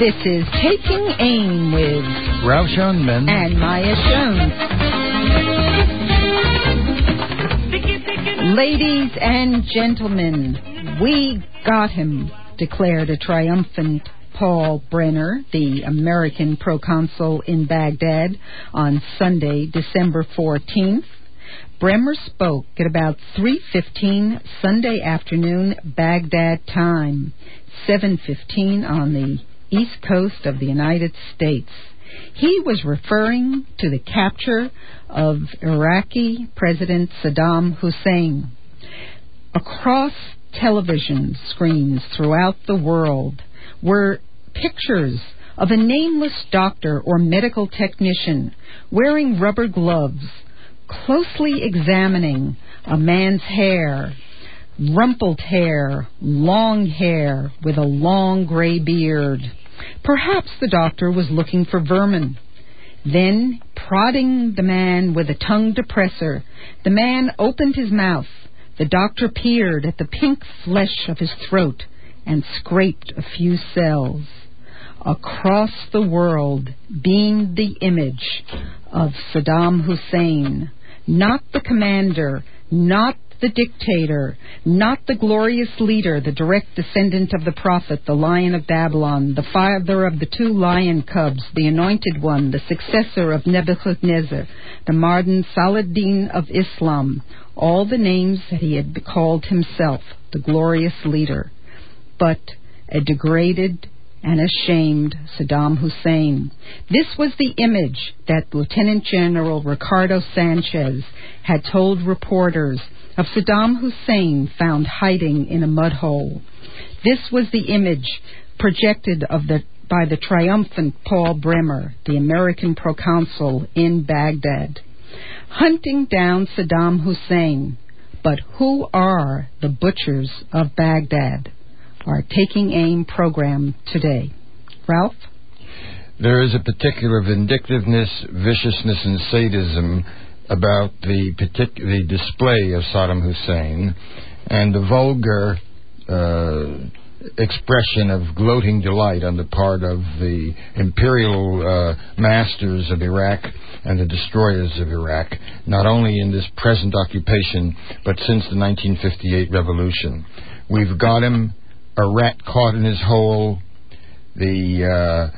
This is Taking Aim with Ralph Schoenman and Maya Schoen. Ladies and gentlemen, we got him, declared a triumphant Paul Brenner, the American proconsul in Baghdad, on Sunday, December 14th. Bremer spoke at about 3:15 Sunday afternoon Baghdad time, 7:15 on the east coast of the United States. He was referring to the capture of Iraqi President Saddam Hussein. Across television screens throughout the world were pictures of a nameless doctor or medical technician wearing rubber gloves, closely examining a man's hair, rumpled hair, long hair with a long gray beard. Perhaps the doctor was looking for vermin. Then, prodding the man with a tongue depressor, the man opened his mouth. The doctor peered at the pink flesh of his throat and scraped a few cells. Across the world beamed the image of Saddam Hussein, not the commander, not the dictator, not the glorious leader, the direct descendant of the prophet, the Lion of Babylon, the father of the two lion cubs, the anointed one, the successor of Nebuchadnezzar, the Mardan Saladin of Islam, all the names that he had called himself, the glorious leader, but a degraded and ashamed Saddam Hussein. This was the image that Lieutenant General Ricardo Sanchez had told reporters of Saddam Hussein found hiding in a mud hole. This was the image projected by the triumphant Paul Bremer, the American proconsul in Baghdad. Hunting down Saddam Hussein. But who are the butchers of Baghdad? Our Taking Aim program today. Ralph? There is a particular vindictiveness, viciousness, and sadism about the display of Saddam Hussein and the vulgar expression of gloating delight on the part of the imperial masters of Iraq and the destroyers of Iraq, not only in this present occupation, but since the 1958 revolution. We've got him, a rat caught in his hole. The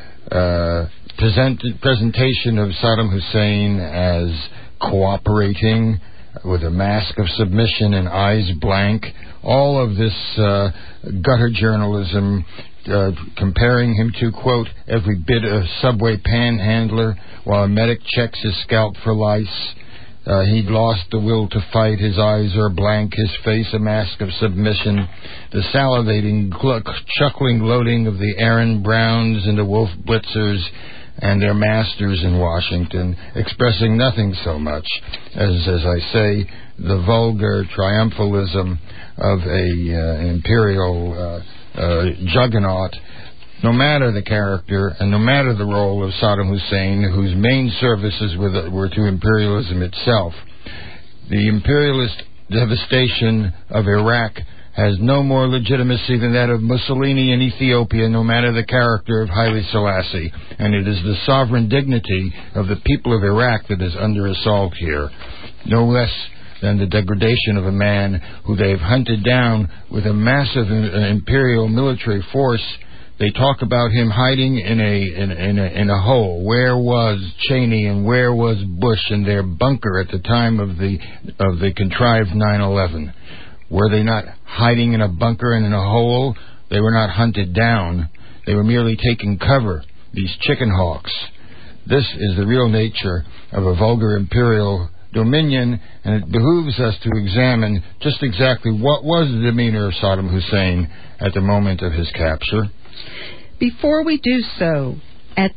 presentation of Saddam Hussein as cooperating with a mask of submission and eyes blank, all of this gutter journalism, comparing him to, quote, every bit of subway panhandler while a medic checks his scalp for lice. He'd lost the will to fight. His eyes are blank. His face a mask of submission. The salivating, chuckling gloating of the Aaron Browns and the Wolf Blitzers and their masters in Washington, expressing nothing so much as I say, the vulgar triumphalism of an imperial juggernaut. No matter the character and no matter the role of Saddam Hussein, whose main services were to imperialism itself, the imperialist devastation of Iraq has no more legitimacy than that of Mussolini in Ethiopia, no matter the character of Haile Selassie. And it is the sovereign dignity of the people of Iraq that is under assault here, no less than the degradation of a man who they've hunted down with a massive imperial military force. They talk about him hiding in a hole. Where was Cheney and where was Bush in their bunker at the time of the contrived 9/11? Were they not hiding in a bunker and in a hole? They were not hunted down. They were merely taking cover, these chicken hawks. This is the real nature of a vulgar imperial dominion, and it behooves us to examine just exactly what was the demeanor of Saddam Hussein at the moment of his capture. Before we do so, at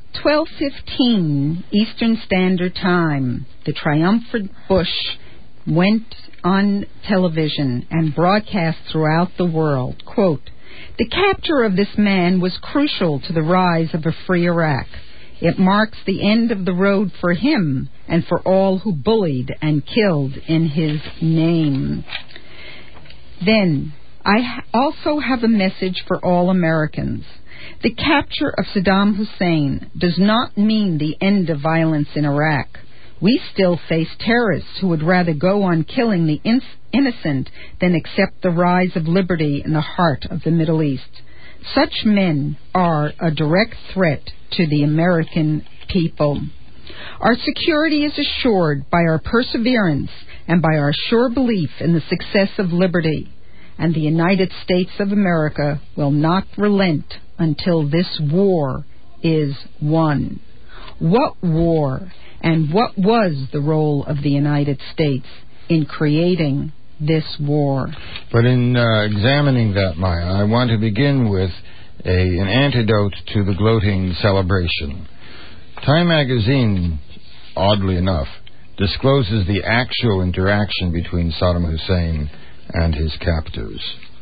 12:15 Eastern Standard Time, the triumphant Bush went on television and broadcast throughout the world, quote, "The capture of this man was crucial to the rise of a free Iraq. It marks the end of the road for him and for all who bullied and killed in his name." Then, I also have a message for all Americans. The capture of Saddam Hussein does not mean the end of violence in Iraq. We still face terrorists who would rather go on killing the innocent than accept the rise of liberty in the heart of the Middle East. Such men are a direct threat to the American people. Our security is assured by our perseverance and by our sure belief in the success of liberty. And the United States of America will not relent until this war is won. What war and what was the role of the United States in creating this war? But in examining that, Maya, I want to begin with an antidote to the gloating celebration. Time magazine, oddly enough, discloses the actual interaction between Saddam Hussein and his captors.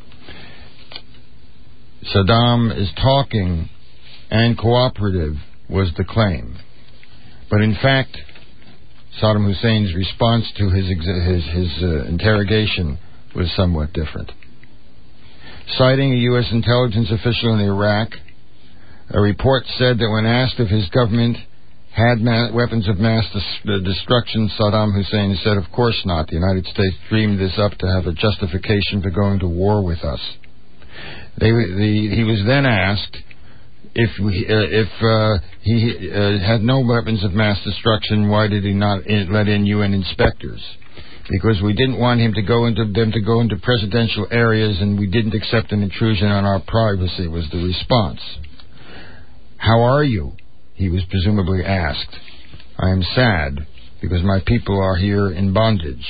Saddam is talking and cooperative was the claim. But in fact, Saddam Hussein's response to his interrogation was somewhat different. Citing a U.S. intelligence official in Iraq, a report said that when asked if his government had weapons of mass destruction, Saddam Hussein said, "Of course not. The United States dreamed this up to have a justification for going to war with us." He was then asked if he had no weapons of mass destruction, why did he not let in UN inspectors? Because we didn't want them to go into presidential areas, and we didn't accept an intrusion on our privacy, was the response. "How are you?" he was presumably asked. "I am sad because my people are here in bondage."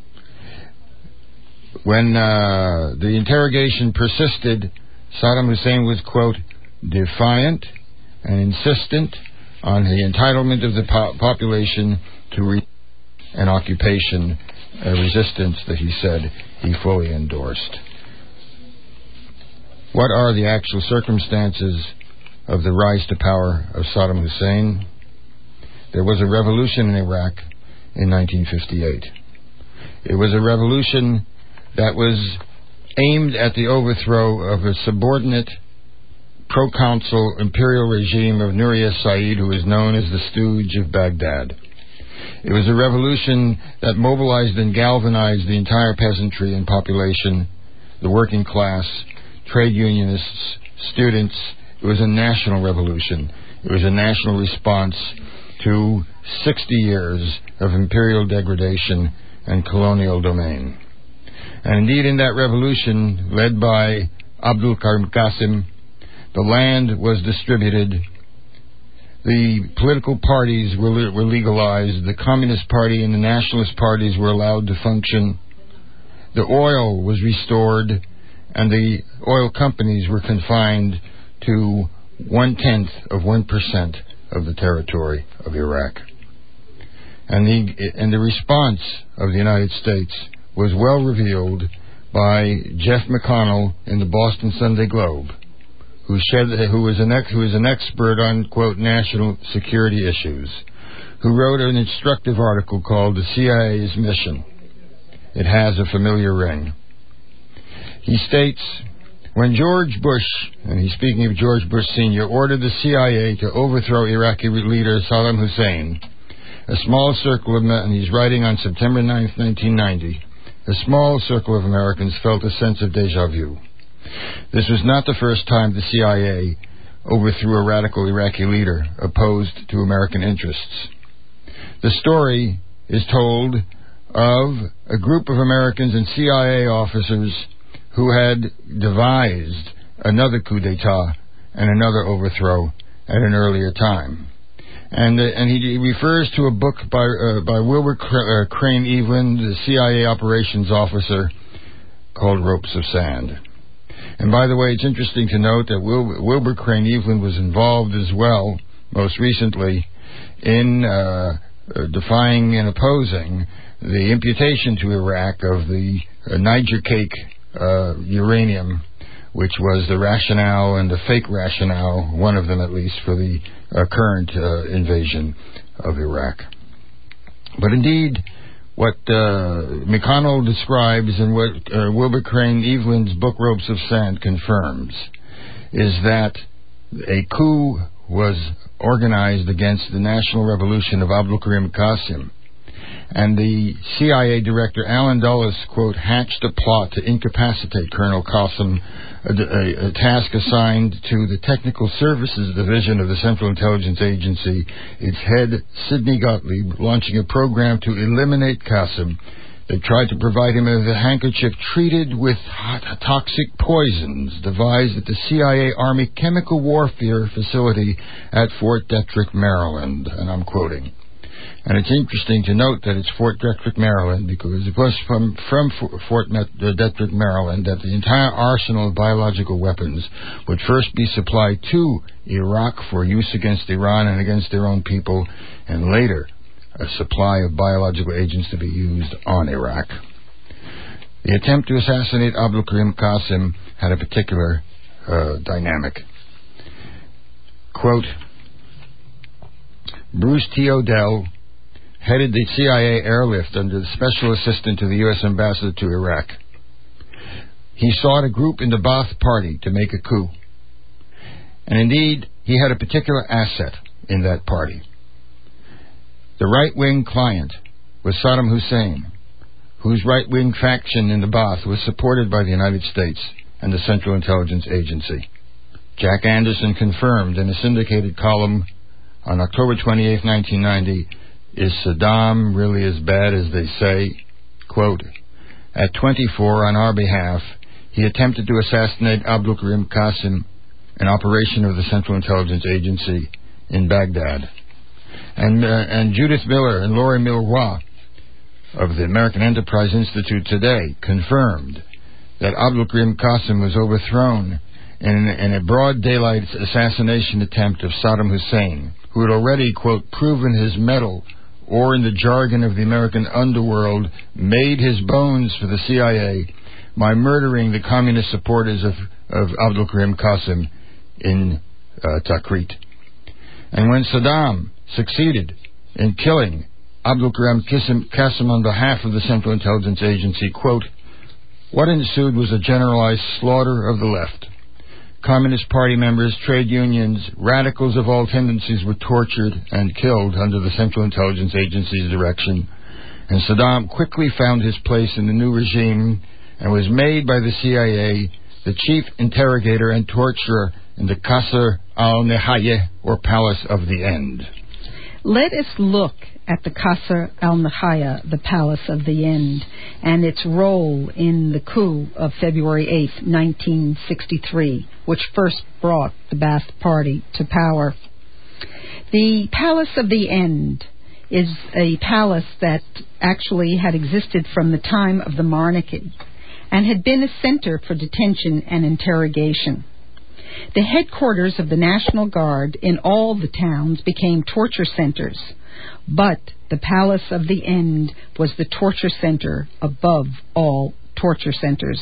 When the interrogation persisted, Saddam Hussein was, quote, defiant and insistent on the entitlement of the population to an occupation, a resistance that he said he fully endorsed. What are the actual circumstances of the rise to power of Saddam Hussein? There was a revolution in Iraq in 1958. It was a revolution that was aimed at the overthrow of a subordinate proconsul imperial regime of Nur Said, who is known as the Stooge of Baghdad. It was a revolution that mobilized and galvanized the entire peasantry and population, the working class, trade unionists, students. It was a national revolution. It was a national response to 60 years of imperial degradation and colonial domain. And indeed, in that revolution, led by Abdul Karim Qasim, the land was distributed, the political parties were legalized, the Communist Party and the Nationalist parties were allowed to function, the oil was restored, and the oil companies were confined to 0.1% of the territory of Iraq. And the response of the United States was well revealed by Jeff McConnell in the Boston Sunday Globe, who is an expert on, quote, national security issues, who wrote an instructive article called "The CIA's Mission. It Has a Familiar Ring." He states, when George Bush, and he's speaking of George Bush Sr., ordered the CIA to overthrow Iraqi leader Saddam Hussein, a small circle of men, and he's writing on September 9th, 1990, a small circle of Americans felt a sense of déjà vu. This was not the first time the CIA overthrew a radical Iraqi leader opposed to American interests. The story is told of a group of Americans and CIA officers who had devised another coup d'etat and another overthrow at an earlier time. And he refers to a book by Wilbur Crane Evelyn, the CIA operations officer, called Ropes of Sand. And by the way, it's interesting to note that Wilbur Crane Evelyn was involved as well, most recently, in defying and opposing the imputation to Iraq of the Niger cake uranium, which was the rationale and the fake rationale, one of them at least, for the current invasion of Iraq. But indeed, what McConnell describes and what Wilbur Crane Evelyn's book Ropes of Sand confirms is that a coup was organized against the national revolution of Abdul Karim Qasim. And the CIA director, Alan Dulles, quote, hatched a plot to incapacitate Colonel Qasim, a task assigned to the Technical Services Division of the Central Intelligence Agency, its head, Sidney Gottlieb, launching a program to eliminate Qasim. They tried to provide him with a handkerchief treated with toxic poisons devised at the CIA Army Chemical Warfare Facility at Fort Detrick, Maryland. And I'm quoting. And it's interesting to note that it's Fort Detrick, Maryland, because it was from Fort Detrick, Maryland, that the entire arsenal of biological weapons would first be supplied to Iraq for use against Iran and against their own people, and later a supply of biological agents to be used on Iraq. The attempt to assassinate Abdul Karim Qasim had a particular dynamic. Quote, Bruce T. Odell headed the CIA airlift under the special assistant to the U.S. ambassador to Iraq. He sought a group in the Ba'ath Party to make a coup. And indeed, he had a particular asset in that party. The right-wing client was Saddam Hussein, whose right-wing faction in the Ba'ath was supported by the United States and the Central Intelligence Agency. Jack Anderson confirmed in a syndicated column on October 28, 1990, is Saddam really as bad as they say? Quote, at 24, on our behalf, he attempted to assassinate Abdul Karim Qasim, an operation of the Central Intelligence Agency in Baghdad. And Judith Miller and Laurie Milroy of the American Enterprise Institute today confirmed that Abdul Karim Qasim was overthrown in a broad daylight assassination attempt of Saddam Hussein, who had already, quote, proven his mettle, or in the jargon of the American underworld, made his bones for the CIA by murdering the communist supporters of Abdul Karim Qasim in Tikrit. And when Saddam succeeded in killing Abdul Karim Qasim on behalf of the Central Intelligence Agency, quote, what ensued was a generalized slaughter of the left. Communist Party members, trade unions, radicals of all tendencies were tortured and killed under the Central Intelligence Agency's direction. And Saddam quickly found his place in the new regime and was made by the CIA the chief interrogator and torturer in the Qasr al-Nihayeh, or Palace of the End. Let us look at the Qasr al-Nihayeh, the Palace of the End, and its role in the coup of February 8, 1963, which first brought the Ba'ath Party to power. The Palace of the End is a palace that actually had existed from the time of the monarchy and had been a center for detention and interrogation. The headquarters of the National Guard in all the towns became torture centers, but the Palace of the End was the torture center above all torture centers.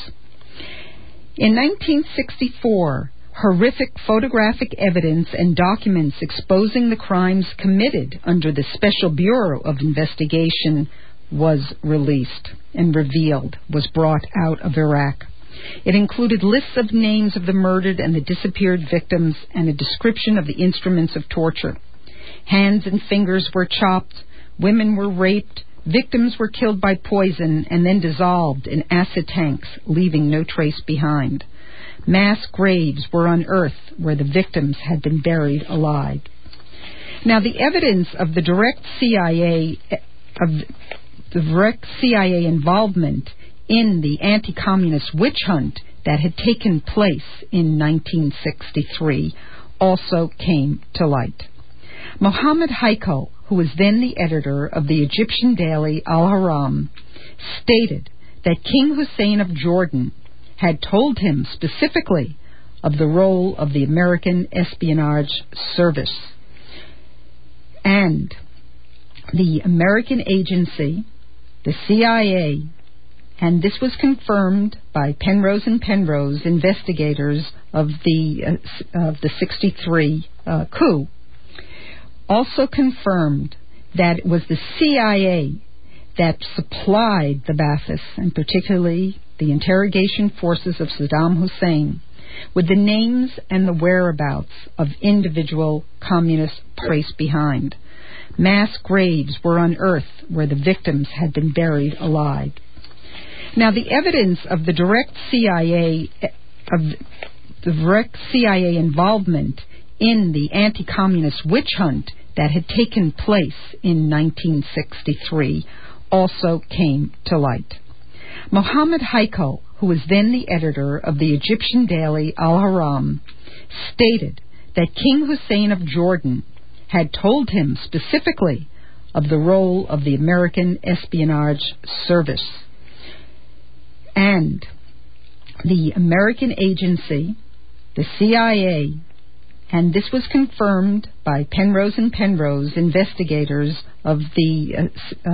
In 1964, horrific photographic evidence and documents exposing the crimes committed under the Special Bureau of Investigation was released and revealed, was brought out of Iraq. It included lists of names of the murdered and the disappeared victims and a description of the instruments of torture. Hands and fingers were chopped, women were raped, victims were killed by poison and then dissolved in acid tanks, leaving no trace behind. Mass graves were unearthed where the victims had been buried alive. Now, the evidence of the direct CIA involvement in the anti-communist witch hunt that had taken place in 1963 also came to light. Mohammed Haikal, who was then the editor of the Egyptian daily Al-Haram, stated that King Hussein of Jordan had told him specifically of the role of the American Espionage Service. And the American agency, the CIA, and this was confirmed by Penrose and Penrose investigators of the 63 coup, also confirmed that it was the CIA that supplied the Ba'athists, and particularly the interrogation forces of Saddam Hussein, with the names and the whereabouts of individual communists placed behind. Mass graves were unearthed where the victims had been buried alive. Now, the evidence of the direct CIA involvement in the anti-communist witch hunt that had taken place in 1963 also came to light. Mohammed Haikal, who was then the editor of the Egyptian daily Al-Haram, stated that King Hussein of Jordan had told him specifically of the role of the American Espionage Service. And the American agency, the CIA, and this was confirmed by Penrose and Penrose investigators of the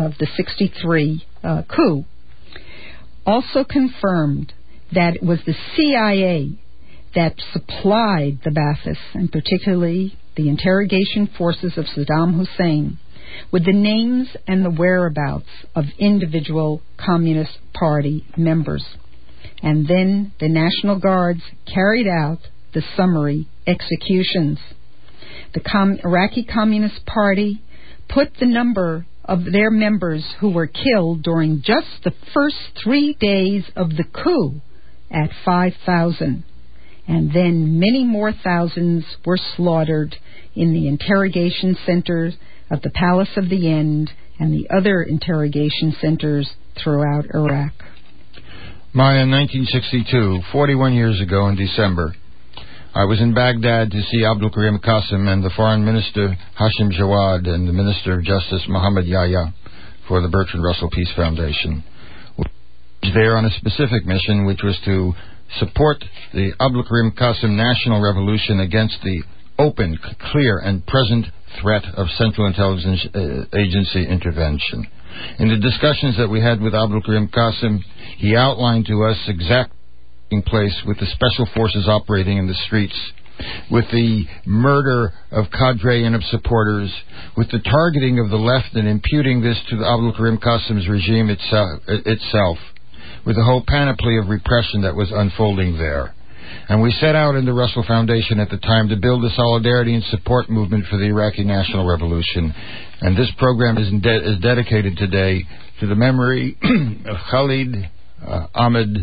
63 coup, also confirmed that it was the CIA that supplied the Ba'athis, and particularly the interrogation forces of Saddam Hussein, with the names and the whereabouts of individual Communist Party members. And then the National Guards carried out the summary executions. The Iraqi Communist Party put the number of their members who were killed during just the first 3 days of the coup at 5,000. And then many more thousands were slaughtered in the interrogation centers of the Palace of the End and the other interrogation centers throughout Iraq. Maya, in 1962, 41 years ago in December, I was in Baghdad to see Abdul Karim Qasim and the Foreign Minister Hashim Jawad and the Minister of Justice Muhammad Yahya for the Bertrand Russell Peace Foundation. We were there on a specific mission, which was to support the Abdul Karim Qasim national revolution against the open, clear, and present threat of Central Intelligence Agency intervention. In the discussions that we had with Abdul Karim Qasim, he outlined to us exactly in place with the special forces operating in the streets, with the murder of cadre and of supporters, with the targeting of the left and imputing this to the Abdul Karim Qasim's regime itself, with the whole panoply of repression that was unfolding there. And we set out in the Russell Foundation at the time to build a solidarity and support movement for the Iraqi national revolution. And this program is dedicated today to the memory of Khalid Ahmed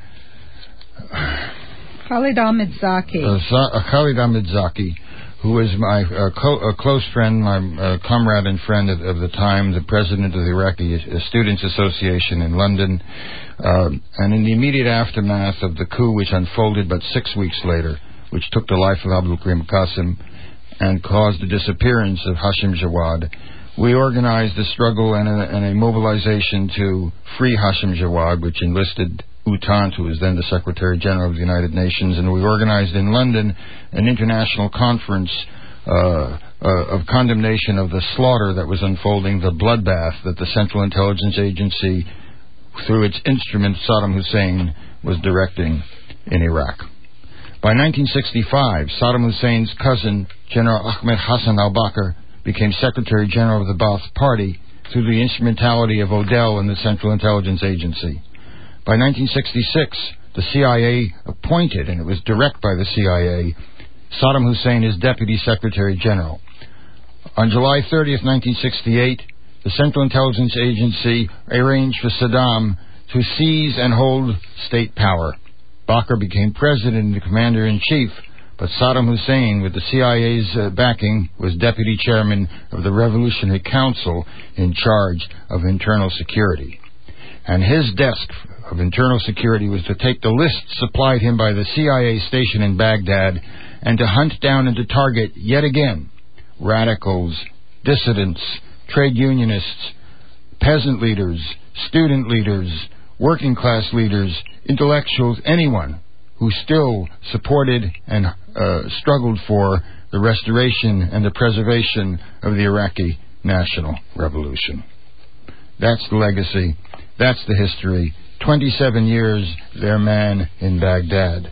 Zaki, who is my close friend, my comrade and friend of the time, the president of the Iraqi Students Association in London. And in the immediate aftermath of the coup, which unfolded but 6 weeks later, which took the life of Abdul Karim Qasim and caused the disappearance of Hashim Jawad, we organized a struggle and a mobilization to free Hashim Jawad, which enlisted U Thant, who was then the Secretary General of the United Nations, and we organized in London an international conference of condemnation of the slaughter that was unfolding, the bloodbath that the Central Intelligence Agency, through its instrument Saddam Hussein, was directing in Iraq. By 1965, Saddam Hussein's cousin, General Ahmed Hassan al-Bakr, became Secretary General of the Ba'ath Party through the instrumentality of Odell and the Central Intelligence Agency. By 1966, the CIA appointed, and it was direct by the CIA, Saddam Hussein as Deputy Secretary General. On July 30th, 1968, the Central Intelligence Agency arranged for Saddam to seize and hold state power. Bakr became president and the commander-in-chief, but Saddam Hussein, with the CIA's backing, was deputy chairman of the Revolutionary Council in charge of internal security. And his desk of internal security was to take the lists supplied him by the CIA station in Baghdad and to hunt down and to target, yet again, radicals, dissidents, trade unionists, peasant leaders, student leaders, working class leaders, intellectuals, anyone who still supported and struggled for the restoration and the preservation of the Iraqi national revolution. That's the legacy. That's the history. 27 years, their man in Baghdad,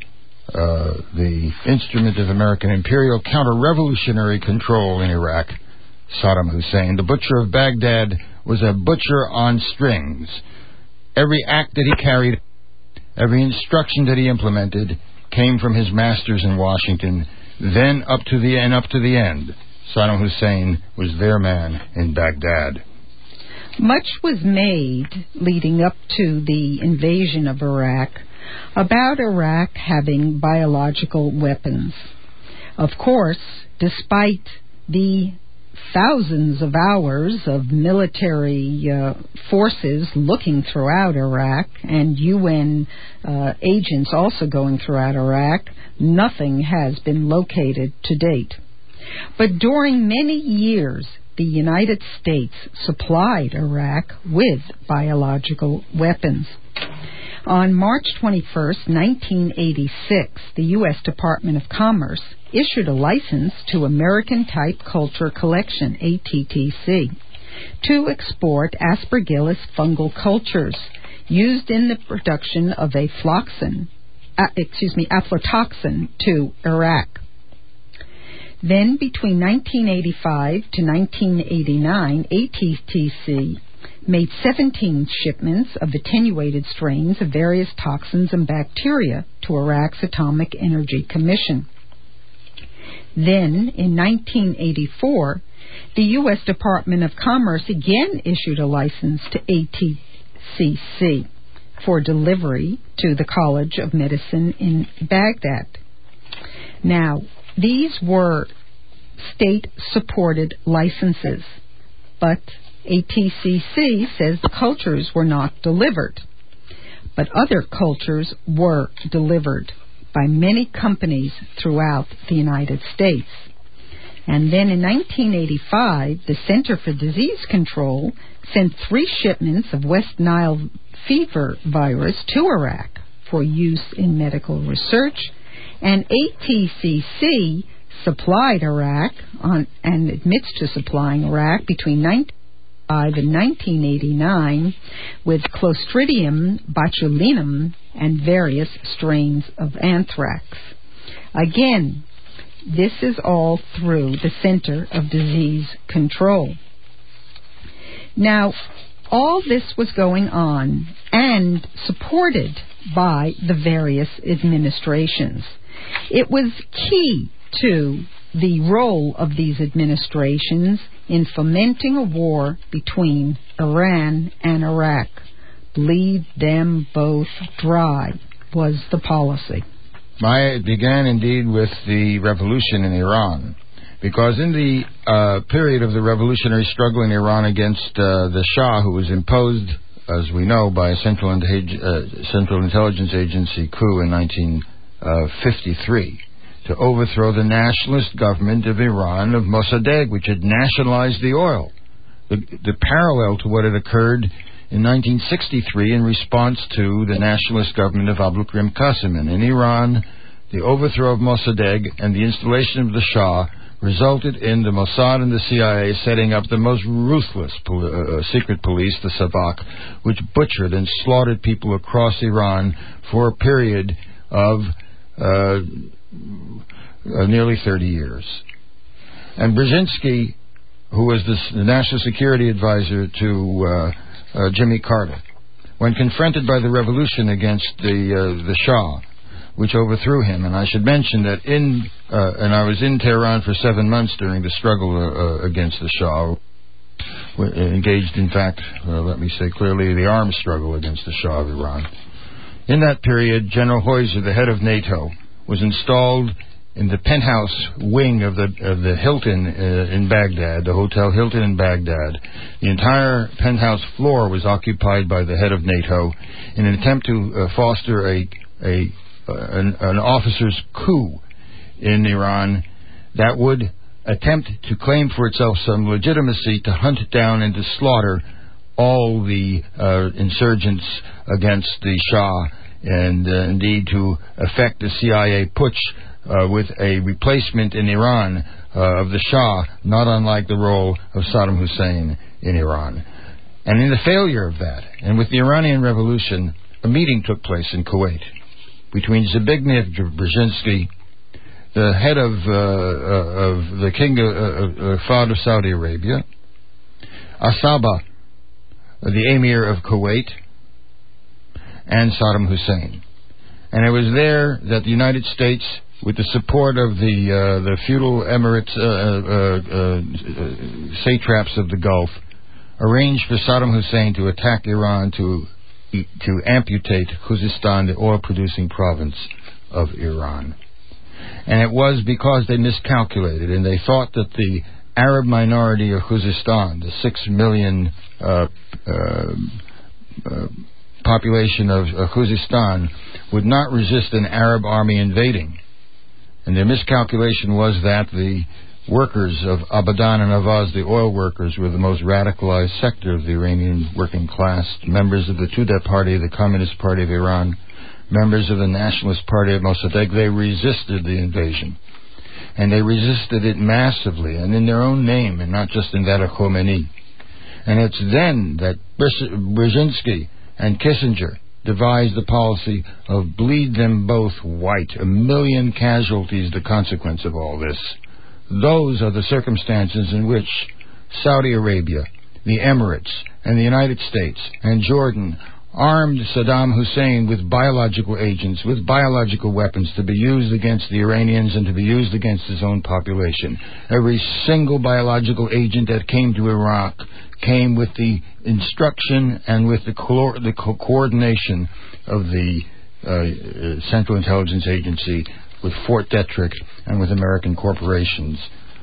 the instrument of American imperial counter-revolutionary control in Iraq, Saddam Hussein. The butcher of Baghdad was a butcher on strings. Every act that he carried, every instruction that he implemented, came from his masters in Washington, then up to the end. Saddam Hussein was their man in Baghdad. Much was made leading up to the invasion of Iraq about Iraq having biological weapons. Of course, despite the thousands of hours of military forces looking throughout Iraq and UN agents also going throughout Iraq, nothing has been located to date. But during many years, the United States supplied Iraq with biological weapons. On March 21st, 1986, the U.S. Department of Commerce issued a license to American Type Culture Collection, ATTC, to export Aspergillus fungal cultures used in the production of aflatoxin to Iraq. Then, between 1985 to 1989, ATTC made 17 shipments of attenuated strains of various toxins and bacteria to Iraq's Atomic Energy Commission. Then, in 1984, the U.S. Department of Commerce again issued a license to ATTC for delivery to the College of Medicine in Baghdad. Now, these were state-supported licenses, but ATTC says the cultures were not delivered. But other cultures were delivered by many companies throughout the United States. And then in 1985, the Center for Disease Control sent 3 shipments of West Nile fever virus to Iraq for use in medical research, and ATTC supplied Iraq and admits to supplying Iraq between 1985 and 1989 with Clostridium botulinum and various strains of anthrax. Again, this is all through the Center of Disease Control. Now, all this was going on and supported by the various administrations. It was key to the role of these administrations in fomenting a war between Iran and Iraq. Bleed them both dry was the policy. It began indeed with the revolution in Iran, because in the period of the revolutionary struggle in Iran against the Shah, who was imposed, as we know, by a Central Intelligence Agency coup in 1953, to overthrow the nationalist government of Iran, of Mossadegh, which had nationalized the oil. The parallel to what had occurred in 1963 in response to the nationalist government of Abdul-Karim Qasim. And in Iran, the overthrow of Mossadegh and the installation of the Shah resulted in the Mossad and the CIA setting up the most ruthless secret police, the Savak, which butchered and slaughtered people across Iran for a period of nearly 30 years. And Brzezinski, who was the national security advisor to Jimmy Carter, when confronted by the revolution against the Shah, which overthrew him, and I should mention that and I was in Tehran for 7 months during the struggle against the Shah, engaged, in fact, let me say clearly, the armed struggle against the Shah of Iran. In that period, General Heuser, the head of NATO, was installed in the penthouse wing of the Hilton in Baghdad, the Hotel Hilton in Baghdad. The entire penthouse floor was occupied by the head of NATO in an attempt to foster an officer's coup in Iran that would attempt to claim for itself some legitimacy to hunt down and to slaughter all the insurgents against the Shah, and indeed to effect a CIA putsch with a replacement in Iran of the Shah, not unlike the role of Saddam Hussein in Iran. And in the failure of that, and with the Iranian Revolution, a meeting took place in Kuwait between Zbigniew Brzezinski, the head of the King Fahd of Saudi Arabia, Asaba, the Emir of Kuwait, and Saddam Hussein. And it was there that the United States, with the support of the feudal emirates, satraps of the Gulf, arranged for Saddam Hussein to attack Iran to amputate Khuzestan, the oil-producing province of Iran. And it was because they miscalculated, and they thought that the Arab minority of Khuzestan, the 6 million population of Khuzestan, would not resist an Arab army invading. And their miscalculation was that the workers of Abadan and Avaz, the oil workers, were the most radicalized sector of the Iranian working class, members of the Tudeh Party, the Communist Party of Iran, members of the Nationalist Party of Mossadegh. They resisted the invasion. And they resisted it massively, and in their own name, and not just in that of Khomeini. And it's then that Brzezinski and Kissinger devised the policy of bleed them both white. 1 million casualties, the consequence of all this. Those are the circumstances in which Saudi Arabia, the Emirates, and the United States, and Jordan armed Saddam Hussein with biological agents, with biological weapons to be used against the Iranians and to be used against his own population. Every single biological agent that came to Iraq came with the instruction and with the coordination of the Central Intelligence Agency, with Fort Detrick and with American corporations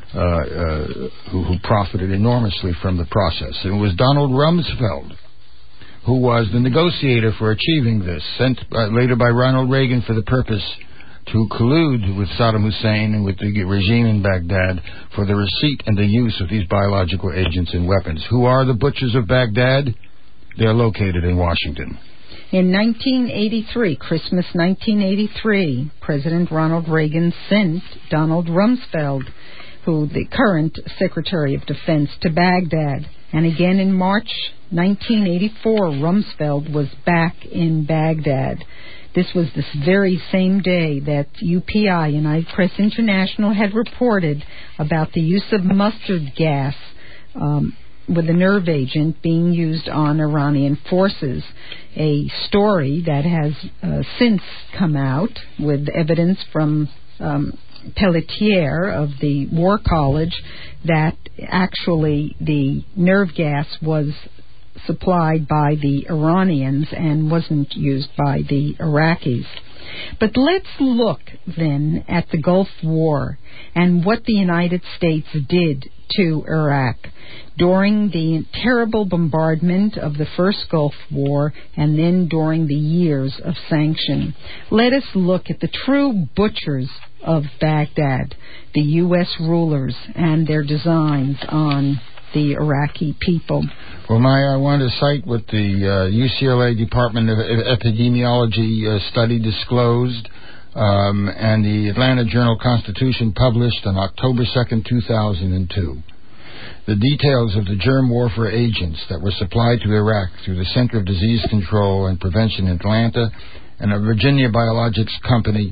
who profited enormously from the process. And it was Donald Rumsfeld who was the negotiator for achieving this, sent later by Ronald Reagan for the purpose to collude with Saddam Hussein and with the regime in Baghdad for the receipt and the use of these biological agents and weapons. Who are the butchers of Baghdad? They're located in Washington. In 1983, Christmas 1983, President Ronald Reagan sent Donald Rumsfeld, who the current Secretary of Defense, to Baghdad. And again in March 1984, Rumsfeld was back in Baghdad. This was this very same day that UPI, United Press International, had reported about the use of mustard gas with a nerve agent being used on Iranian forces. A story that has since come out with evidence from Pelletier of the War College that actually the nerve gas was supplied by the Iranians and wasn't used by the Iraqis. But let's look then at the Gulf War and what the United States did to Iraq during the terrible bombardment of the first Gulf War and then during the years of sanction. Let us look at the true butchers of Baghdad, the U.S. rulers and their designs on the Iraqi people. Well, Maya, I want to cite what the UCLA Department of Epidemiology study disclosed, and the Atlanta Journal-Constitution published on October 2nd, 2002. The details of the germ warfare agents that were supplied to Iraq through the Center of Disease Control and Prevention in Atlanta and a Virginia Biologics Company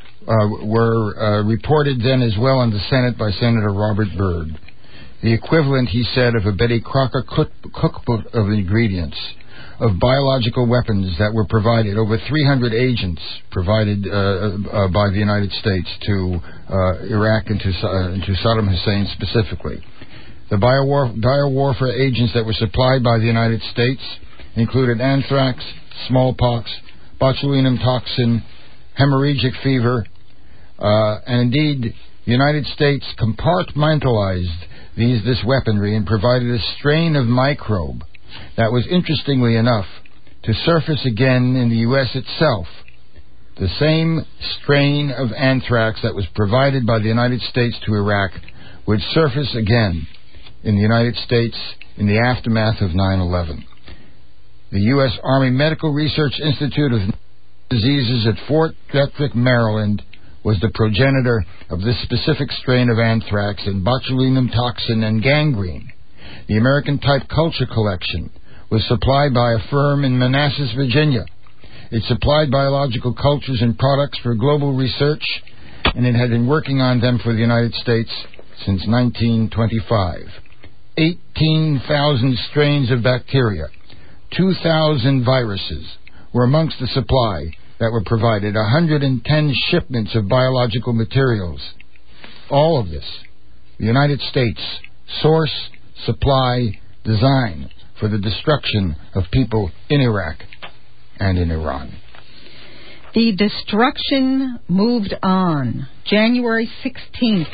were reported then as well in the Senate by Senator Robert Byrd. The equivalent, he said, of a Betty Crocker cookbook of ingredients, of biological weapons that were provided, over 300 agents provided by the United States to Iraq and to Saddam Hussein specifically. The biowarfare agents that were supplied by the United States included anthrax, smallpox, botulinum toxin, hemorrhagic fever, and indeed the United States compartmentalized this weaponry and provided a strain of microbe that was, interestingly enough, to surface again in the U.S. itself. The same strain of anthrax that was provided by the United States to Iraq would surface again in the United States in the aftermath of 9/11. The U.S. Army Medical Research Institute of Diseases at Fort Detrick, Maryland, was the progenitor of this specific strain of anthrax and botulinum toxin and gangrene. The American Type Culture Collection was supplied by a firm in Manassas, Virginia. It supplied biological cultures and products for global research, and it had been working on them for the United States since 1925. 18,000 strains of bacteria, 2,000 viruses were amongst the supply that were provided, 110 shipments of biological materials. All of this, the United States, source, supply, design for the destruction of people in Iraq and in Iran. The destruction moved on. January 16th,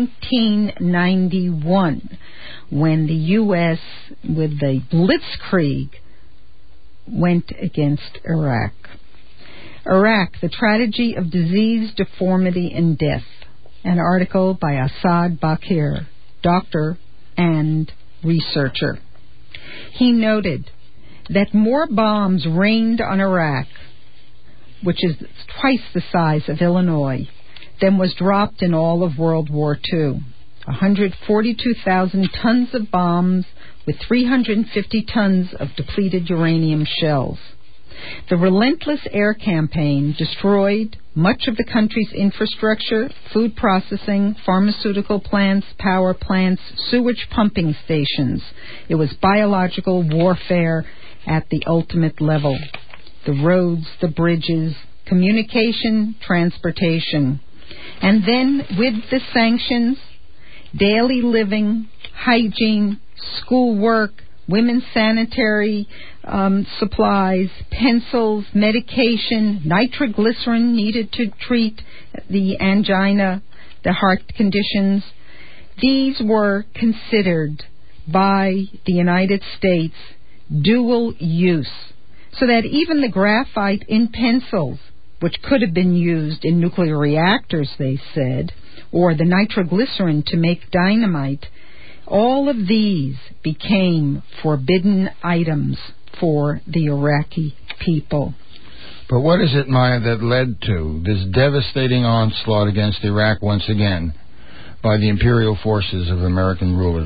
1991, when the U.S., with the Blitzkrieg, went against Iraq. Iraq, the tragedy of disease, deformity, and death. An article by Asad Bakir, doctor and researcher. He noted that more bombs rained on Iraq, which is twice the size of Illinois, than was dropped in all of World War II. 142,000 tons of bombs with 350 tons of depleted uranium shells. The relentless air campaign destroyed much of the country's infrastructure, food processing, pharmaceutical plants, power plants, sewage pumping stations. It was biological warfare at the ultimate level. The roads, the bridges, communication, transportation. And then with the sanctions, daily living, hygiene, schoolwork, women's sanitary supplies, pencils, medication, nitroglycerin needed to treat the angina, the heart conditions. These were considered by the United States dual use, so that even the graphite in pencils, which could have been used in nuclear reactors, they said, or the nitroglycerin to make dynamite, all of these became forbidden items for the Iraqi people. But what is it, Maya, that led to this devastating onslaught against Iraq once again by the imperial forces of American rulers?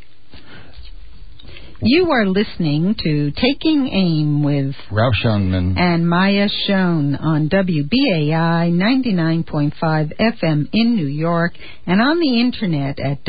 You are listening to Taking Aim with Ralph Schoenman and Maya Schoen on WBAI 99.5 FM in New York and on the internet at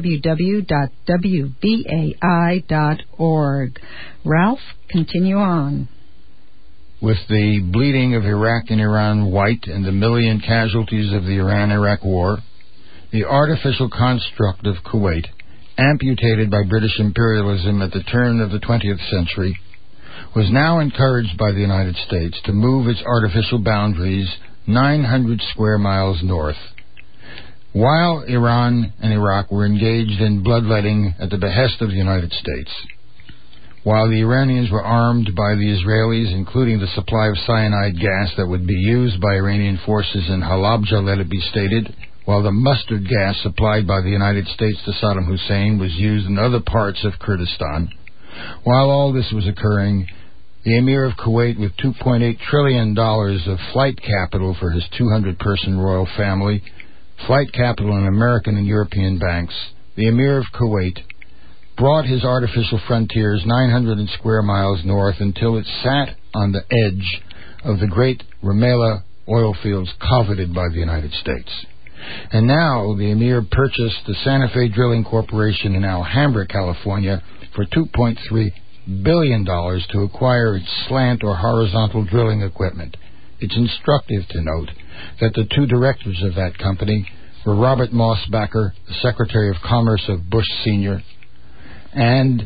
www.wbai.org. Ralph, continue on. With the bleeding of Iraq and Iran white and the million casualties of the Iran-Iraq war, the artificial construct of Kuwait, amputated by British imperialism at the turn of the 20th century, was now encouraged by the United States to move its artificial boundaries 900 square miles north. While Iran and Iraq were engaged in bloodletting at the behest of the United States, while the Iranians were armed by the Israelis, including the supply of cyanide gas that would be used by Iranian forces in Halabja, let it be stated, while the mustard gas supplied by the United States to Saddam Hussein was used in other parts of Kurdistan. While all this was occurring, the Emir of Kuwait, with $2.8 trillion of flight capital for his 200-person royal family, flight capital in American and European banks, the Emir of Kuwait brought his artificial frontiers 900 square miles north until it sat on the edge of the great Rumaila oil fields coveted by the United States. And now the Emir purchased the Santa Fe Drilling Corporation in Alhambra, California, for $2.3 billion to acquire its slant or horizontal drilling equipment. It's instructive to note that the two directors of that company were Robert Mossbacher, the Secretary of Commerce of Bush Sr., and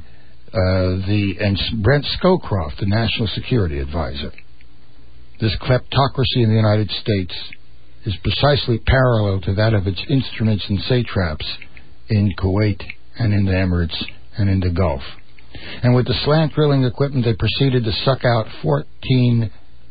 Brent Scowcroft, the National Security Advisor. This kleptocracy in the United States is precisely parallel to that of its instruments and satraps in Kuwait and in the Emirates and in the Gulf. And with the slant drilling equipment, they proceeded to suck out $14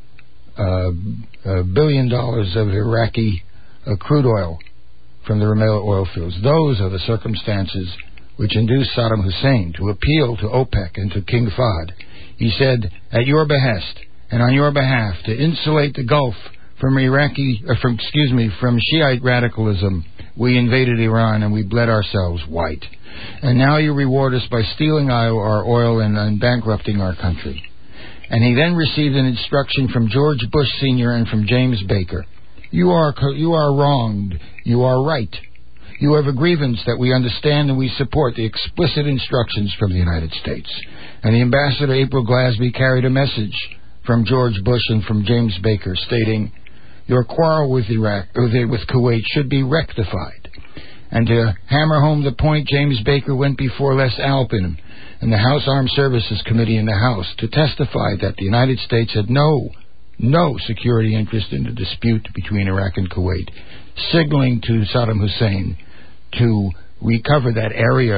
billion of Iraqi crude oil from the Rumaila oil fields. Those are the circumstances which induced Saddam Hussein to appeal to OPEC and to King Fahd. He said, at your behest and on your behalf, to insulate the Gulf from Shiite radicalism, we invaded Iran and we bled ourselves white. And now you reward us by stealing our oil and bankrupting our country. And he then received an instruction from George Bush Sr. and from James Baker. You are wronged. You are right. You have a grievance that we understand and we support the explicit instructions from the United States. And the Ambassador April Glasby carried a message from George Bush and from James Baker, stating, "Your quarrel with Kuwait should be rectified." And to hammer home the point, James Baker went before Les Alpin and the House Armed Services Committee in the House to testify that the United States had no security interest in the dispute between Iraq and Kuwait, signaling to Saddam Hussein to recover that area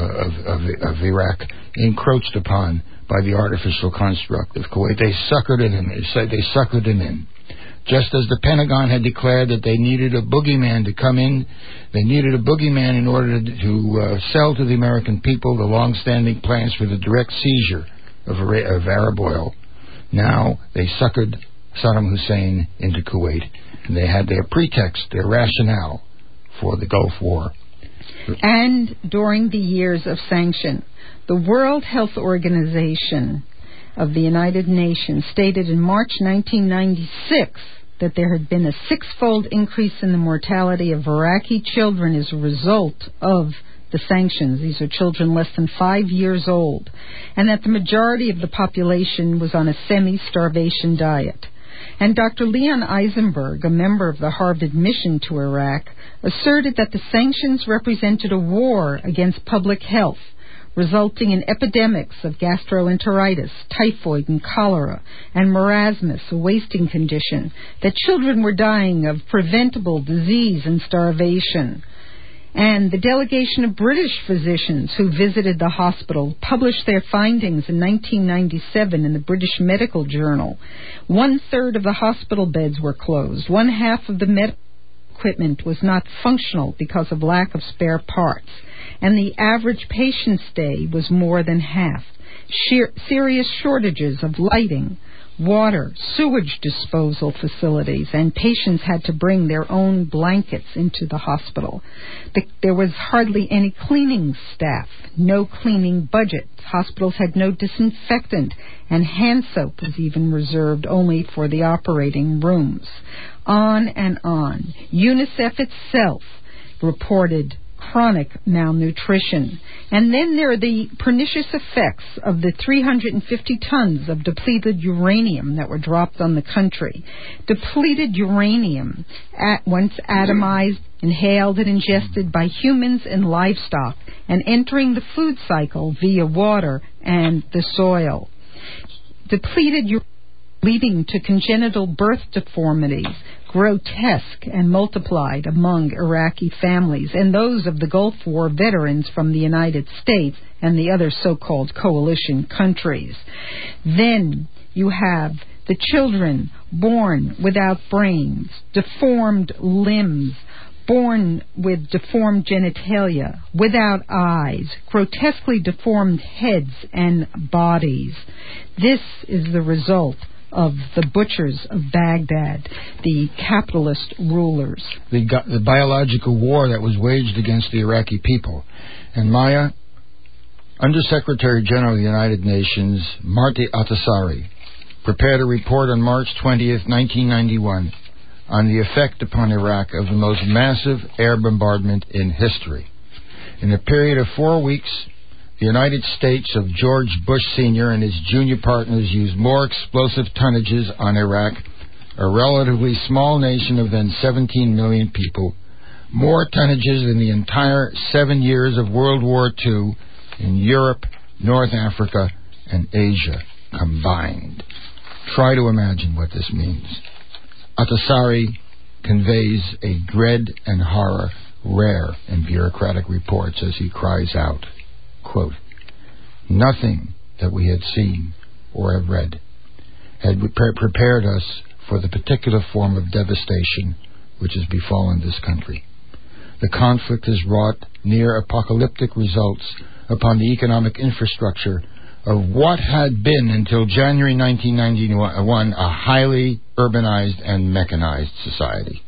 of Iraq encroached upon by the artificial construct of Kuwait. They suckered him in. Just as the Pentagon had declared that they needed a boogeyman to come in, they needed a boogeyman in order to sell to the American people the long-standing plans for the direct seizure of Arab oil. Now they suckered Saddam Hussein into Kuwait, and they had their pretext, their rationale for the Gulf War. And during the years of sanction, the World Health Organization of the United Nations stated in March 1996 that there had been a six-fold increase in the mortality of Iraqi children as a result of the sanctions. These are children less than 5 years old, and that the majority of the population was on a semi-starvation diet. And Dr. Leon Eisenberg, a member of the Harvard mission to Iraq, asserted that the sanctions represented a war against public health, resulting in epidemics of gastroenteritis, typhoid and cholera, and marasmus, a wasting condition, that children were dying of preventable disease and starvation. And the delegation of British physicians who visited the hospital published their findings in 1997 in the British Medical Journal. 1/3 of the hospital beds were closed. 1/2 of the medical equipment was not functional because of lack of spare parts. And the average patient stay was more than half. Serious shortages of lighting, water, sewage disposal facilities, and patients had to bring their own blankets into the hospital. There was hardly any cleaning staff, no cleaning budget. Hospitals had no disinfectant, and hand soap was even reserved only for the operating rooms. On and on. UNICEF itself reported chronic malnutrition. And then there are the pernicious effects of the 350 tons of depleted uranium that were dropped on the country. Depleted uranium, once atomized, inhaled and ingested by humans and livestock, and entering the food cycle via water and the soil. Depleted uranium leading to congenital birth deformities, grotesque and multiplied among Iraqi families and those of the Gulf War veterans from the United States and the other so-called coalition countries. Then you have the children born without brains, deformed limbs, born with deformed genitalia, without eyes, grotesquely deformed heads and bodies. This is the result of the butchers of Baghdad, the capitalist rulers. The biological war that was waged against the Iraqi people. And Maya, Undersecretary General of the United Nations, Marty Ahtisaari, prepared a report on March 20th, 1991, on the effect upon Iraq of the most massive air bombardment in history. In a period of 4 weeks, the United States of George Bush Sr. and his junior partners used more explosive tonnages on Iraq, a relatively small nation of then 17 million people, more tonnages than the entire 7 years of World War II in Europe, North Africa, and Asia combined. Try to imagine what this means. Ahtisaari conveys a dread and horror rare in bureaucratic reports as he cries out, quote, "Nothing that we had seen or have read had prepared us for the particular form of devastation which has befallen this country. The conflict has wrought near apocalyptic results upon the economic infrastructure of what had been until January 1991 a highly urbanized and mechanized society.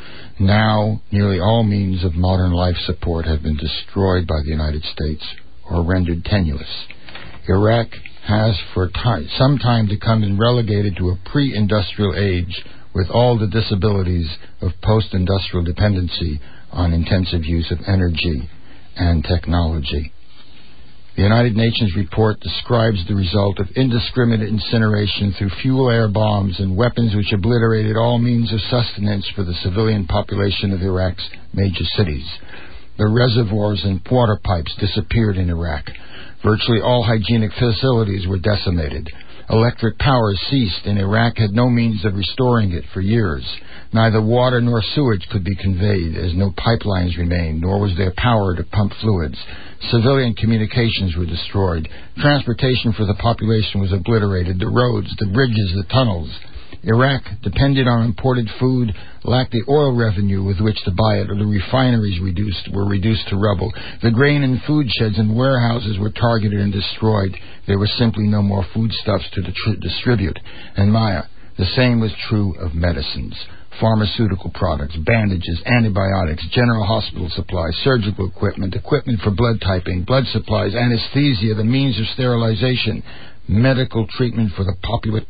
Now, nearly all means of modern life support have been destroyed by the United States or rendered tenuous. Iraq has for some time to come been relegated to a pre-industrial age with all the disabilities of post-industrial dependency on intensive use of energy and technology." The United Nations report describes the result of indiscriminate incineration through fuel-air bombs and weapons which obliterated all means of sustenance for the civilian population of Iraq's major cities. The reservoirs and water pipes disappeared in Iraq. Virtually all hygienic facilities were decimated. Electric power ceased, and Iraq had no means of restoring it for years. Neither water nor sewage could be conveyed, as no pipelines remained, nor was there power to pump fluids. Civilian communications were destroyed. Transportation for the population was obliterated. The roads, the bridges, the tunnels. Iraq depended on imported food, lacked the oil revenue with which to buy it, or the refineries were reduced to rubble. The grain and food sheds and warehouses were targeted and destroyed. There was simply no more foodstuffs to distribute. And Maya, the same was true of medicines. Pharmaceutical products, bandages, antibiotics, general hospital supplies, surgical equipment, equipment for blood typing, blood supplies, anesthesia, the means of sterilization, medical treatment for the population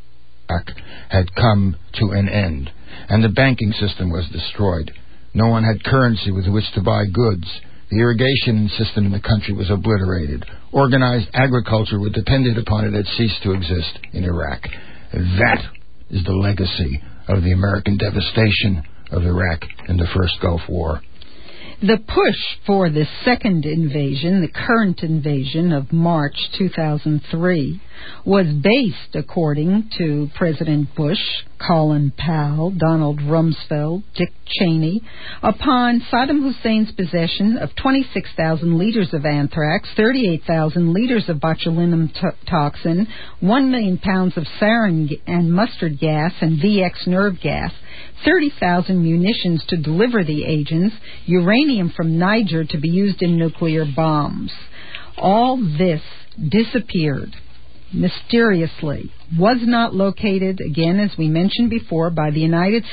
had come to an end, and the banking system was destroyed. No one had currency with which to buy goods. The irrigation system in the country was obliterated. Organized agriculture, which depended upon it, had ceased to exist in Iraq. That is the legacy of the American devastation of Iraq in the First Gulf War. The push for the second invasion, the current invasion of March 2003, was based, according to President Bush, Colin Powell, Donald Rumsfeld, Dick Cheney, upon Saddam Hussein's possession of 26,000 liters of anthrax, 38,000 liters of botulinum toxin, 1 million pounds of sarin and mustard gas and VX nerve gas, 30,000 munitions to deliver the agents, uranium from Niger to be used in nuclear bombs. All this disappeared mysteriously, was not located, again, as we mentioned before, by the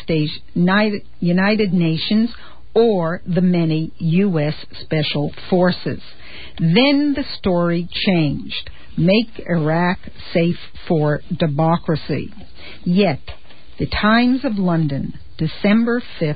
United Nations or the many U.S. Special Forces. Then the story changed. Make Iraq safe for democracy. Yet, the Times of London, December 5th,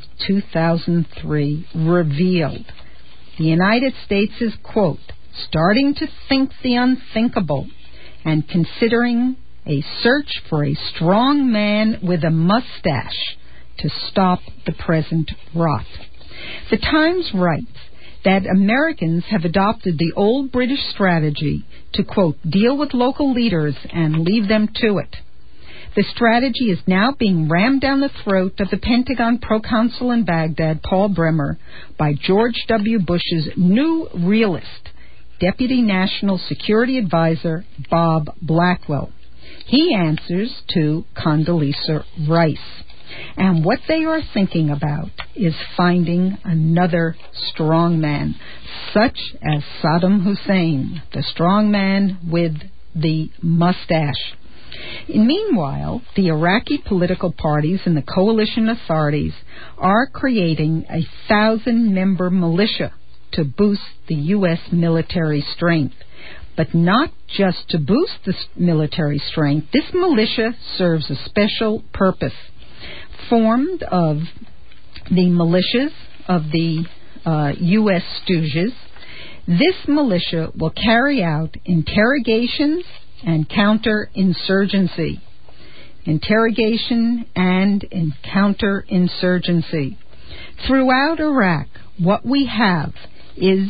2003, revealed the United States is, quote, starting to think the unthinkable and considering a search for a strong man with a mustache to stop the present rot. The Times writes that Americans have adopted the old British strategy to, quote, deal with local leaders and leave them to it. The strategy is now being rammed down the throat of the Pentagon proconsul in Baghdad, Paul Bremer, by George W. Bush's new realist, Deputy National Security Advisor Bob Blackwell. He answers to Condoleezza Rice. And what they are thinking about is finding another strongman, such as Saddam Hussein, the strongman with the mustache. Meanwhile, the Iraqi political parties and the coalition authorities are creating a 1,000-member militia to boost the U.S. military strength. But not just to boost the military strength. This militia serves a special purpose. Formed of the militias of the U.S. stooges, this militia will carry out interrogations and counterinsurgency. Interrogation and counterinsurgency. Throughout Iraq, what we have is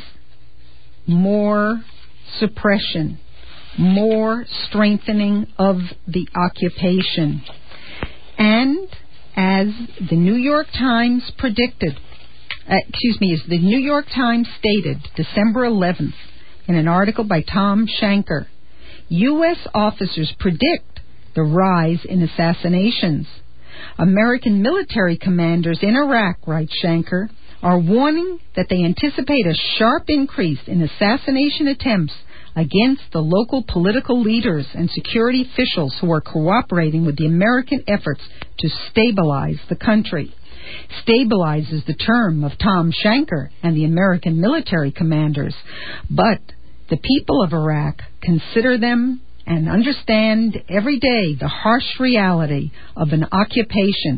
more suppression, more strengthening of the occupation. And as the New York Times predicted, as the New York Times stated December 11th in an article by Tom Shanker, U.S. officers predict the rise in assassinations. American military commanders in Iraq, writes Shanker, are warning that they anticipate a sharp increase in assassination attempts against the local political leaders and security officials who are cooperating with the American efforts to stabilize the country. Stabilize is the term of Tom Shanker and the American military commanders, but the people of Iraq consider them and understand every day the harsh reality of an occupation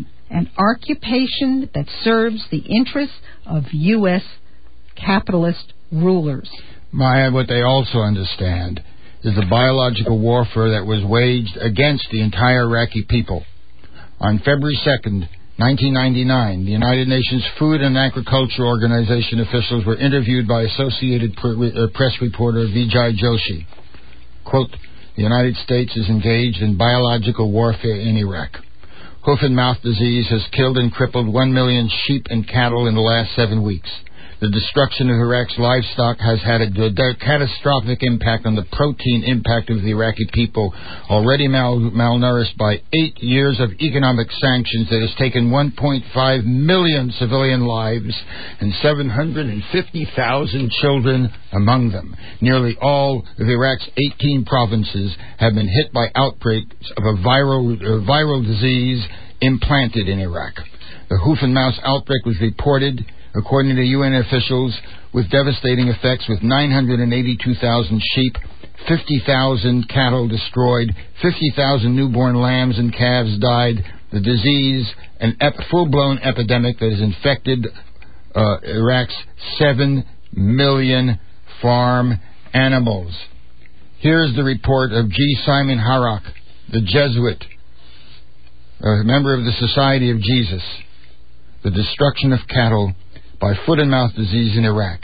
that serves the interests of U.S. capitalist rulers. what they also understand is the biological warfare that was waged against the entire Iraqi people. On February 2nd, 1999, the United Nations Food and Agriculture Organization officials were interviewed by Associated Press reporter Vijay Joshi. Quote, the United States is engaged in biological warfare in Iraq. Hoof and mouth disease has killed and crippled 1 million sheep and cattle in the last 7 weeks. The destruction of Iraq's livestock has had a catastrophic impact on the protein impact of the Iraqi people, already malnourished by 8 years of economic sanctions that has taken 1.5 million civilian lives and 750,000 children among them. Nearly all of Iraq's 18 provinces have been hit by outbreaks of a viral disease implanted in Iraq. The hoof and mouth outbreak was reported, according to UN officials, with devastating effects, with 982,000 sheep, 50,000 cattle destroyed, 50,000 newborn lambs and calves died. The disease, an full-blown epidemic that has infected Iraq's 7 million farm animals. Here's the report of G. Simon Harak, the Jesuit, a member of the Society of Jesus. The destruction of cattle by foot and mouth disease in Iraq.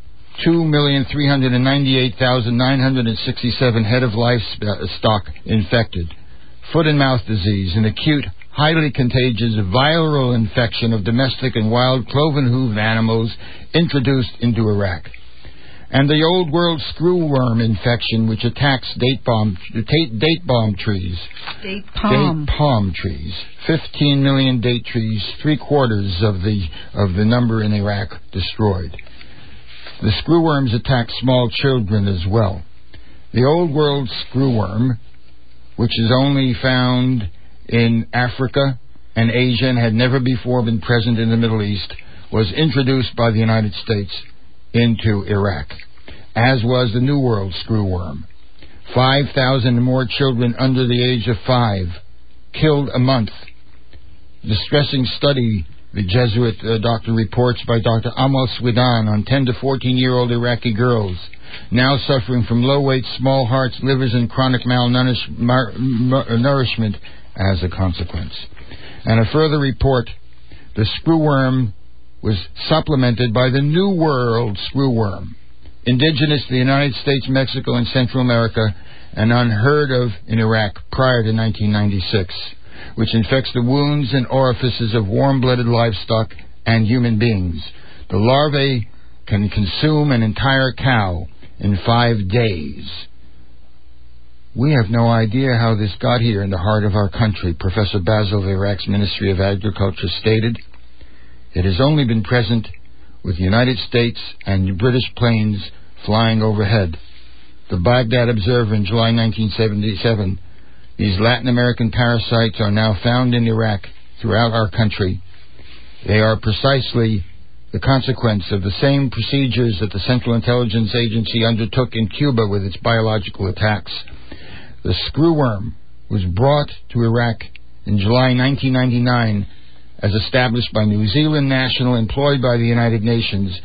2,398,967 head of livestock infected. Foot and mouth disease, an acute, highly contagious viral infection of domestic and wild cloven-hooved animals introduced into Iraq. And the old world screwworm infection, which attacks date palm trees. Date palm trees. 15 million date trees, 3/4 of the number in Iraq destroyed. The screwworms attack small children as well. The old world screwworm, which is only found in Africa and Asia and had never before been present in the Middle East, was introduced by the United States into Iraq, as was the New World screwworm. 5,000 more children under the age of 5 killed a month. Distressing study, the Jesuit doctor reports, by Dr. Amos Swidan on 10 to 14-year-old Iraqi girls now suffering from low weight, small hearts, livers, and chronic malnourishment as a consequence. And a further report, the screwworm was supplemented by the New World screwworm, indigenous to the United States, Mexico, and Central America, and unheard of in Iraq prior to 1996, which infects the wounds and orifices of warm-blooded livestock and human beings. The larvae can consume an entire cow in 5 days. We have no idea how this got here in the heart of our country, Professor Basil of Iraq's Ministry of Agriculture stated. It has only been present with the United States and British planes flying overhead. The Baghdad Observer in July 1977, these Latin American parasites are now found in Iraq throughout our country. They are precisely the consequence of the same procedures that the Central Intelligence Agency undertook in Cuba with its biological attacks. The screwworm was brought to Iraq in July 1999 as established by New Zealand national employed by the United Nations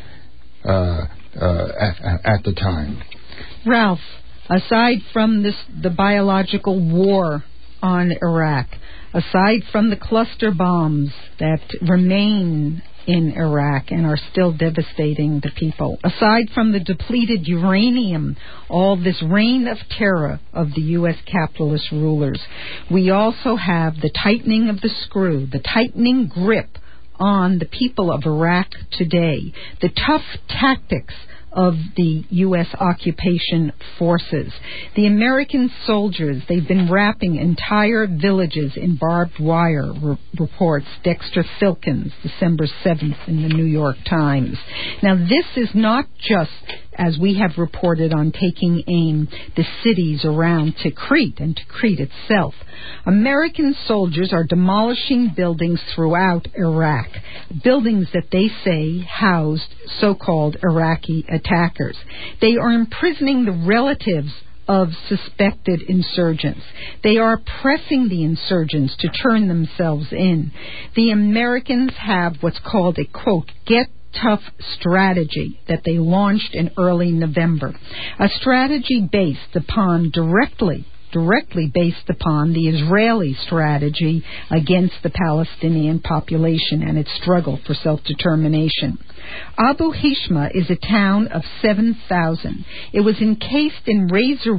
at the time. Ralph, aside from the biological war on Iraq, aside from the cluster bombs that remain in Iraq and are still devastating the people, aside from the depleted uranium, all this reign of terror of the U.S. capitalist rulers, we also have the tightening of the screw, the tightening grip on the people of Iraq today, the tough tactics of the U.S. occupation forces. The American soldiers, they've been wrapping entire villages in barbed wire, reports Dexter Filkins, December 7th in the New York Times. Now, this is not just, as we have reported on taking aim, the cities around Tikrit and Tikrit itself. American soldiers are demolishing buildings throughout Iraq, buildings that they say housed so-called Iraqi attackers. They are imprisoning the relatives of suspected insurgents. They are pressing the insurgents to turn themselves in. The Americans have what's called a, quote, get tough strategy that they launched in early November, a strategy directly based upon the Israeli strategy against the Palestinian population and its struggle for self-determination. Abu Hishma is a town of 7,000. It was encased in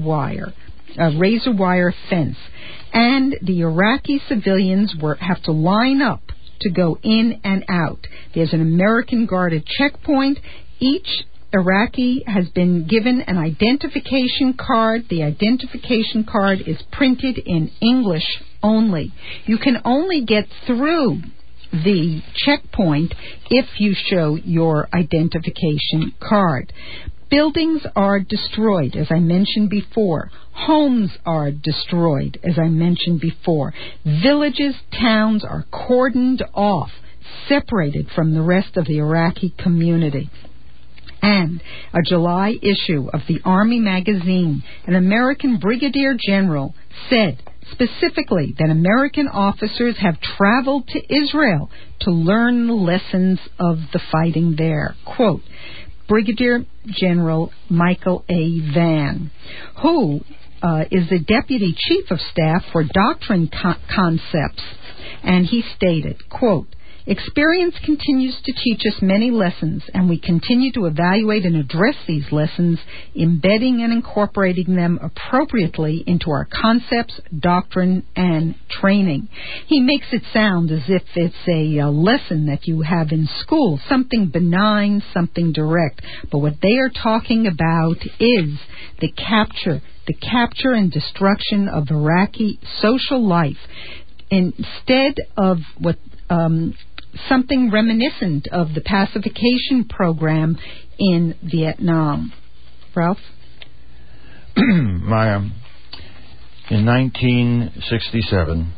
a razor wire fence, and the Iraqi civilians have to line up to go in and out. There's an American guarded checkpoint. Each Iraqi has been given an identification card. The identification card is printed in English only. You can only get through the checkpoint if you show your identification card. Buildings are destroyed, as I mentioned before. Homes are destroyed, as I mentioned before. Villages, towns are cordoned off, separated from the rest of the Iraqi community. And a July issue of the Army magazine, an American brigadier general said specifically that American officers have traveled to Israel to learn the lessons of the fighting there. Quote, Brigadier General Michael A. Vann, who is the Deputy Chief of Staff for Doctrine Concepts, and he stated, quote, experience continues to teach us many lessons, and we continue to evaluate and address these lessons, embedding and incorporating them appropriately into our concepts, doctrine, and training. He makes it sound as if it's a lesson that you have in school, something benign, something direct. But what they are talking about is the capture and destruction of Iraqi social life, instead of what something reminiscent of the pacification program in Vietnam. Ralph? Maya, in 1967,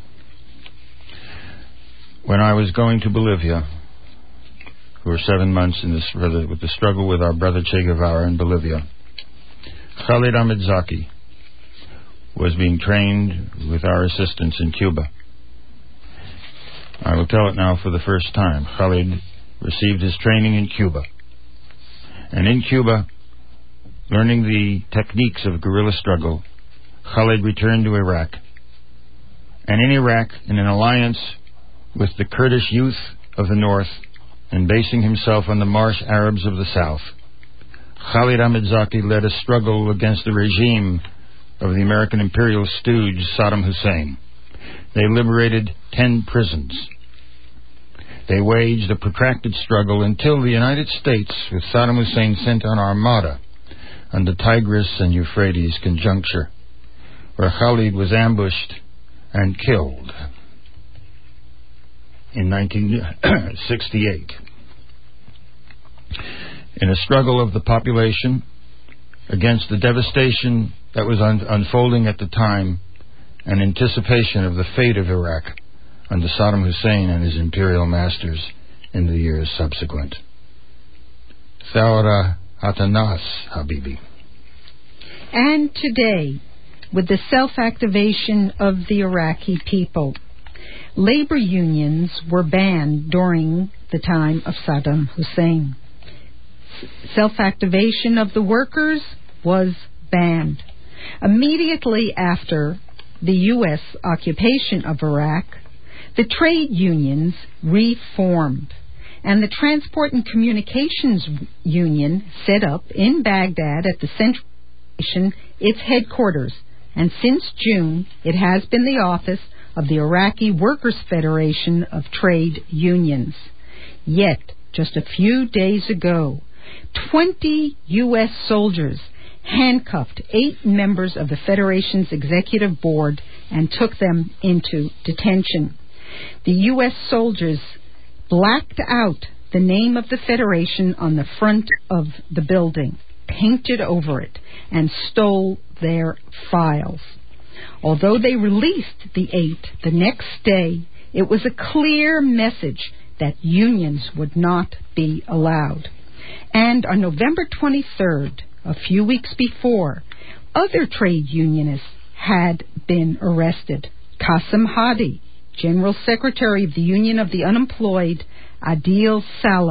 when I was going to Bolivia, we were 7 months in this with the struggle with our brother Che Guevara in Bolivia, Khalid Ahmed Zaki was being trained with our assistance in Cuba. I will tell it now for the first time. Khalid received his training in Cuba. And in Cuba, learning the techniques of guerrilla struggle, Khalid returned to Iraq. And in Iraq, in an alliance with the Kurdish youth of the north, and basing himself on the Marsh Arabs of the south, Khalid Ahmed Zaki led a struggle against the regime of the American imperial stooge Saddam Hussein. They liberated 10 prisons. They waged a protracted struggle until the United States, with Saddam Hussein, sent an armada on the Tigris and Euphrates conjuncture, where Khalid was ambushed and killed in 1968. In a struggle of the population against the devastation that was unfolding at the time, an anticipation of the fate of Iraq under Saddam Hussein and his imperial masters in the years subsequent. Thawra Hatanas, Habibi. And today, with the self-activation of the Iraqi people, labor unions were banned during the time of Saddam Hussein. Self-activation of the workers was banned. Immediately after the U.S. occupation of Iraq, the trade unions reformed, and the Transport and Communications Union set up in Baghdad at the Central Station its headquarters, and since June it has been the office of the Iraqi Workers' Federation of Trade Unions. Yet, just a few days ago, 20 U.S. soldiers handcuffed 8 members of the Federation's executive board and took them into detention. The U.S. soldiers blacked out the name of the Federation on the front of the building, painted over it, and stole their files. Although they released the 8 the next day, it was a clear message that unions would not be allowed. And on November 23rd, a few weeks before, other trade unionists had been arrested. Qasim Hadi, General Secretary of the Union of the Unemployed, Adil Saleh,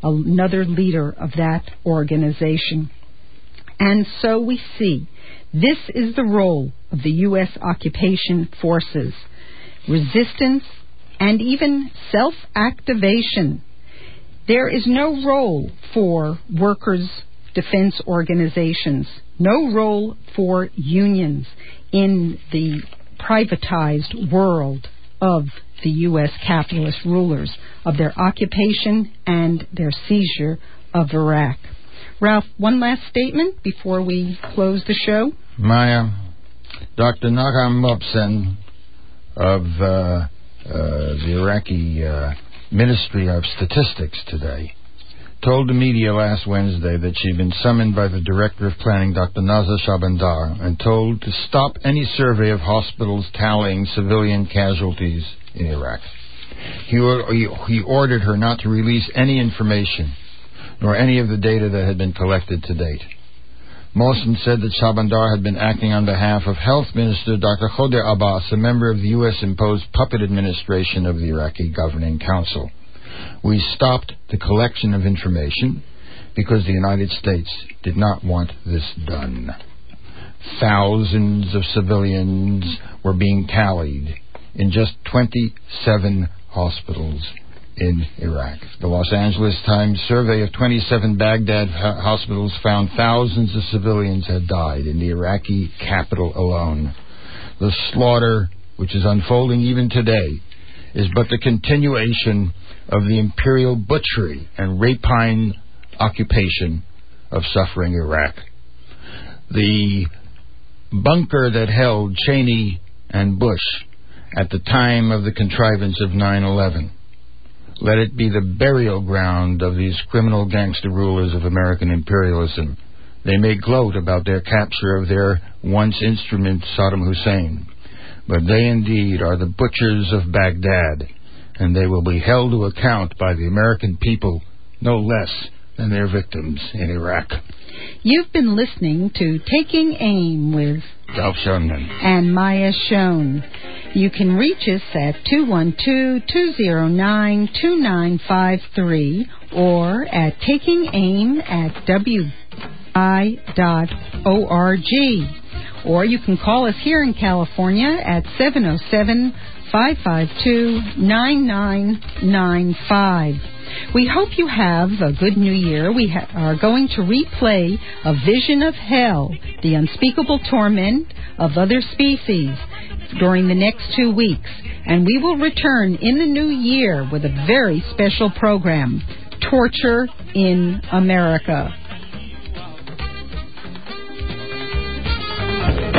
another leader of that organization. And so we see this is the role of the U.S. occupation forces: resistance and even self-activation. There is no role for workers' defense organizations, no role for unions in the privatized world of the U.S. capitalist rulers, of their occupation and their seizure of Iraq. Ralph, one last statement before we close the show. Maya, Dr. Nahum Mobsen of the Iraqi Ministry of Statistics today told the media last Wednesday that she'd been summoned by the Director of Planning, Dr. Nazar Shabandar, and told to stop any survey of hospitals tallying civilian casualties in Iraq. He ordered her not to release any information, nor any of the data that had been collected to date. Mawson said that Shabandar had been acting on behalf of Health Minister Dr. Khoder Abbas, a member of the U.S.-imposed puppet administration of the Iraqi Governing Council. We stopped the collection of information because the United States did not want this done. Thousands of civilians were being tallied in just 27 hospitals in Iraq. The Los Angeles Times survey of 27 Baghdad hospitals found thousands of civilians had died in the Iraqi capital alone. The slaughter, which is unfolding even today, is but the continuation of the imperial butchery and rapine occupation of suffering Iraq. The bunker that held Cheney and Bush at the time of the contrivance of 9/11, let it be the burial ground of these criminal gangster rulers of American imperialism. They may gloat about their capture of their once instrument, Saddam Hussein, but they indeed are the butchers of Baghdad, and they will be held to account by the American people no less than their victims in Iraq. You've been listening to Taking Aim with Ralph Schoenman and Maya Schoen. You can reach us at 212-209-2953 or at takingaim@wi.org. Or you can call us here in California at 707-552-9995. We hope you have a good new year. We are going to replay A Vision of Hell, the unspeakable torment of other species, during the next 2 weeks. And we will return in the new year with a very special program, Torture in America.